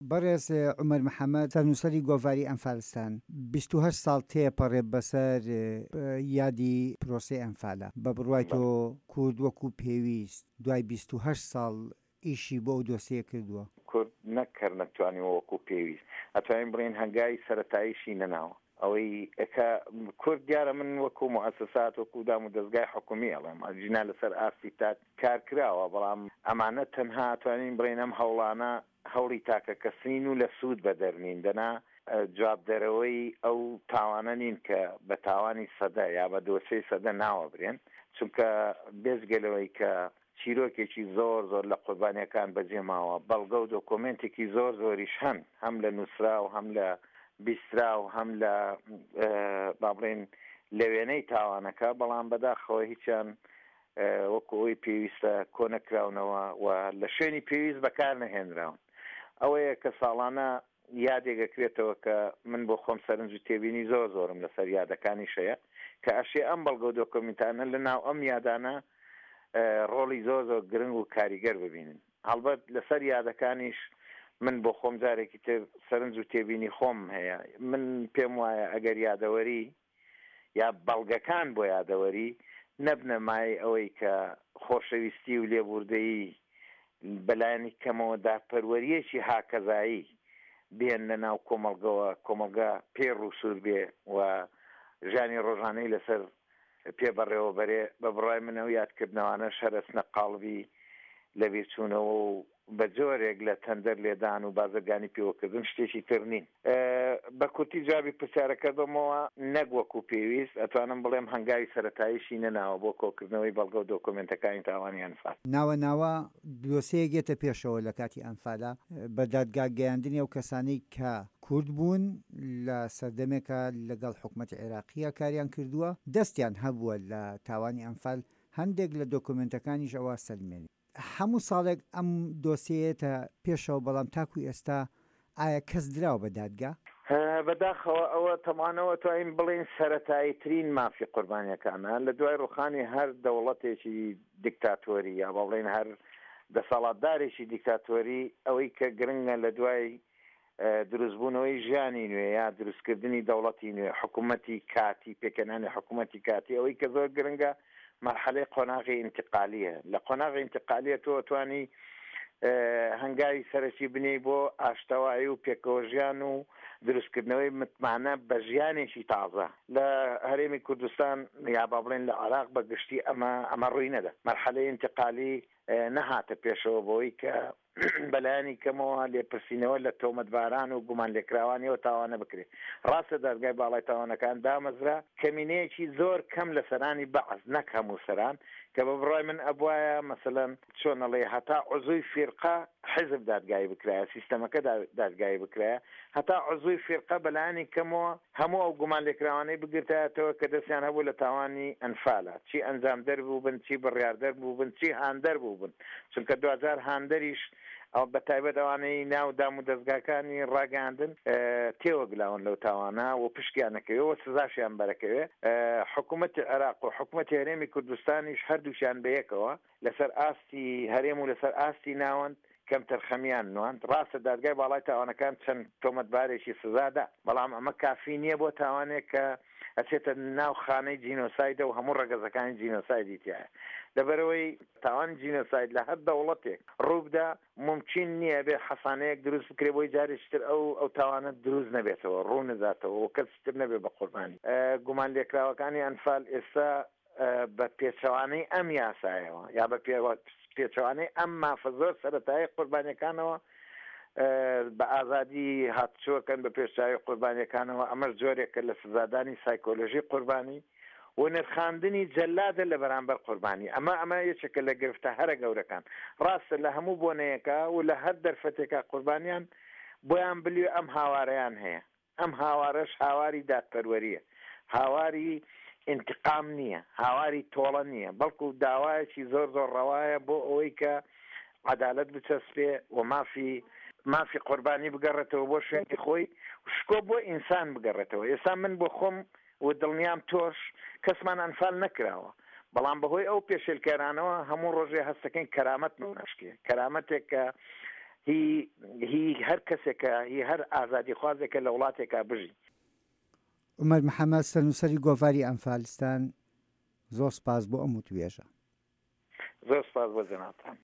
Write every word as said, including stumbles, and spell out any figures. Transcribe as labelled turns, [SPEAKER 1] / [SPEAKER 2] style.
[SPEAKER 1] بەڕێز عومەر محەممەد سەرنووسەری گۆڤاری ئەنفالستان بیست و هەشت ساڵ تێپەڕێ بەسەر یادی پرۆسی ئەنفالە بە بڕوای تۆ کورد وەکو پێویست دوای بیست و هەشت ساڵ ئیشی بۆ ئەو دۆسیە کردووە.
[SPEAKER 2] کورد نەکرد نەتوانانی وەکو پێویست ئەتوانین بڵێن هەنگاوی سەرەتاییشی نەناوە ئەوەی کە کورد دیارە من وەکو مؤسسات وەکو دام و دەستگای حکومی ئەڵێم ئەجینا لەسەر ئاستی تا کار کراوە بەڵام ئەمانە تەنها ئەتوانین بڵێن ئەم هەوڵانە هەوڵی تاکە کەسین و لە سوود بەدەرنین دەنا جوابدەرەوەی ئەو تاوانە نین کە بە تاوانی سەدە یا بە دۆسەی سەدە ناوە برێن چونکە بێزگەلەوەی کە چیرۆکێکی زۆر زۆر لە قوربانیەکان بەجێماوە بەڵگە و دۆکۆمنتێکی زۆر زۆریش هەن هەم لە نووسرا و هەم لە بیسترا و هەم لە با بڵێن لە وێنەی تاوانەکە بەڵام بەداخەوە هیچیان وەکو ئەوی پێویستە کۆ نەکراونەوە و لە شوێنی پێویست بەکار نەهێنراون ئەوەیە کە ساڵانە یادێگەکرێتەوە کە من بۆ خۆم سەرنج و تێبینی زۆر زۆرم لەسەر یادەکانی شەیە کە ئەشێ ئەم بەڵگە و دۆکۆمنتانە لە ناو ئەم یادانە ڕۆڵی زۆر زۆر گرنگ و کاریگەر ببینن هەڵبەت لەسەر یادەکانیش من بۆ خۆم جارێکی تر سەرنج و تێبینی خۆم هەیە من پێم وایە ئەگەر یادەوەری یا بەڵگەکان بۆ یادەوەری نەبنە مای ئەوەی کە خۆشەویستی و لێبوردەیی بەلایەنی کەمەوە داپەروەریەکی هاکەزایی بێن لە ناو کۆمەڵگەوە کۆمەڵگە پێ ڕووسور بێ و ژانی ڕۆژانەی لەسەر پێبەڕێوە بەرێ بە بڕای منەوە یادکردنەوانە شەرەسنە قاڵبی لە بیرچوونەوە و بە جۆرێک لە تەندەر لێدان و بازرگانی پێوەکردن شتێکی تر نین بە کورتی جوابی پرسیارەکە دەمەوە نەک وەکو پێویست ئەتوانم بڵێم هەنگاوی سەرەتاییشی نەناوە بۆ کۆکردنەوەی بەڵگە و دۆکۆمنتەکانی تاوانی ئەنفال
[SPEAKER 1] ناوە ناوە دۆسەیەک گێتە پێشەوە لە کاتی ئەنفالە بە دادگا گەیاندنی ئەو کەسانەی کە کورد بوون لە سەردەمێکە لەگەڵ حکوومەتی عێراقیە کاریان کردووە دەستیان هەبووە لە تاوانی ئەنفال هەندێک لە دۆکۆمنتەکانیش ئەوە سەلمێنی هەموو ساڵێک ئەم دۆسیەتە پێشەوە بەڵام تاکوی ئێستا ئایا کەس دراوە بە دادگا؟
[SPEAKER 2] بەداخەوە ئەوە تەمانەوە توانین بڵێن سەرەتاییترین مافی قوربانیەکانە لە دوای ڕوخانی هەر دەوڵەتێکی دیکتاتۆری یا بڵێن هەر دەسەڵاتدارێکی دیکتاتۆری ئەوەی کە گرنگە لە دوای دروستبوونەوەی ژیانی نوێ یا دروستکردنی دەوڵەتی نوێ حکوومەتی کاتی پێکەنانی حکوومەتی کاتی ئەوەی کە زۆر گرنگە مرحلەی قۆناغی انتقالیە لە قۆناغی انتقالیە تۆ توانی هەنگاوی سەرەکی بنی بۆ ئاشتەوایی و پێکەوەژیان و دروستکردنەوەی متمانە بە ژیانێکی تازە لە هەرێمی کوردستان یا با بڵێن لە عێراق بە گشتی ئەمە ئەمە ڕووی نەدا مرحلەی انتقالی نەهاتە پێشەوە بۆی کە بەلایانی کەمەوە لێپرسینەوە لە تۆمەتباران و گومان لێکراوانیەوە تاوانە بکرێت ڕاستە دەرگای باڵای تاوانەکان دامەزرا کەمینەیەکی زۆر کەم لە سەرانی بەعز نەک هەموو سەران کە بە بڕای من ئەبوایە مەسەلەن چۆنەڵێ هەتا عوزوی فێرقا حزب دادگایی بکرایە سیستەمەکە دادگایی بکرایە هەتا عوزوی فێرقا بەلایانی کەمەوە هەموو ئەو گومان لێکراوانەی بگرتایەتەوە کە دەستیان هەبوو لە تاوانی ئەنفالە چی ئەنجام دەر بوو بن چی بڕیاردەر بوو بن چی هاندەر بوو بن چونکە دو هەزار هاندەریش ئەو بە تایبەت ئەوانەی ناو دام و دەستگاکانی ڕاگەاندن تێوەگلاون لەو تاوانە و پشتیانەکەوێ و سزاشیان بەرەکەوێ حکوومەتی عێراق و حکوومەتی هەرێمی کوردستانیش هەردووشیان بەیەکەوە لەسەر ئاستی هەرێم و لەسەر ئاستی ناوەند کەم تەرخەمیان نواند ڕاستە دادگای باڵای تاوانەکان چەند تۆمەتبارێکی سزادا بەڵام ئەمە کافی نییە بۆ تاوانێک کە ئەچێتە ناو خانەی جینۆسایدە و هەموو ڕەگەزەکانی جینۆسایدی تایە لەبەرەوەی تاوان جینۆساید لە هەر دەوڵەتێک ڕووبدا ممکن نییە بێ حەسانەیەک دروست بکرێ بۆی جارێکتر ئەو ئەو تاوانە دروست نەبێتەوە ڕوو نەداتەوە و کەستر نەبێ بە قوربانی گومان لێکراوەکانی ئەنفال ئێستا بە پێچەوانەی ئەم یاسایەوە یا بە پێچەوانەی ئەم مافە زۆر سەرەتایی قوربانیەکانەوە بە ئازادی هاتچووەکەن بە پێشچاوی قوربانیەکانەوە ئەمەش جۆرێکە لە سزادانی سایکۆلۆژی قوربانی و نرخاندنی جەلادە لە بەرامبەر قوربانی ئەمە ئەمە یەکێکە لە گرفتە هەرە گەورەکان ڕاستە لە هەموو بۆنەیەکە و لە هەر دەرفەتێکە قوربانیان بۆیان بلیێ ئەم هاوارەیان هەیە ئەم هاوارەش هاواری دادپەروەریە هاواری انتقام نییە هاواری تۆڵە نییە بەڵکو داوایەکی زۆر زۆر ڕەوایە بۆ ئەوەی کە عەدالەت بچەسپێ و مافی مافی قوربانی بگەڕێتەوە بۆ شوێنی خۆی شکۆ بۆ ئینسان بگەڕێتەوە ئێستا من بۆ خۆم و دڵنیام تۆش کەسمان ئەنفال نەکراوە بەڵام بەهۆی ئەو پێشێلکارانەوە هەموو ڕۆژێ هەستەکەین کەرامەت ناشکێ کەرامەتێک کە هی هی هەر کەسێکە هی هەر ئازادی خوازێکە لە وڵاتێکا بژی.
[SPEAKER 1] عومەر محەممەد سەرنووسەری گۆڤاری ئەنفالستان، زۆر سپاس بۆ ئەم وتوێژە.
[SPEAKER 2] زۆر سپاس بۆ جەنابتان.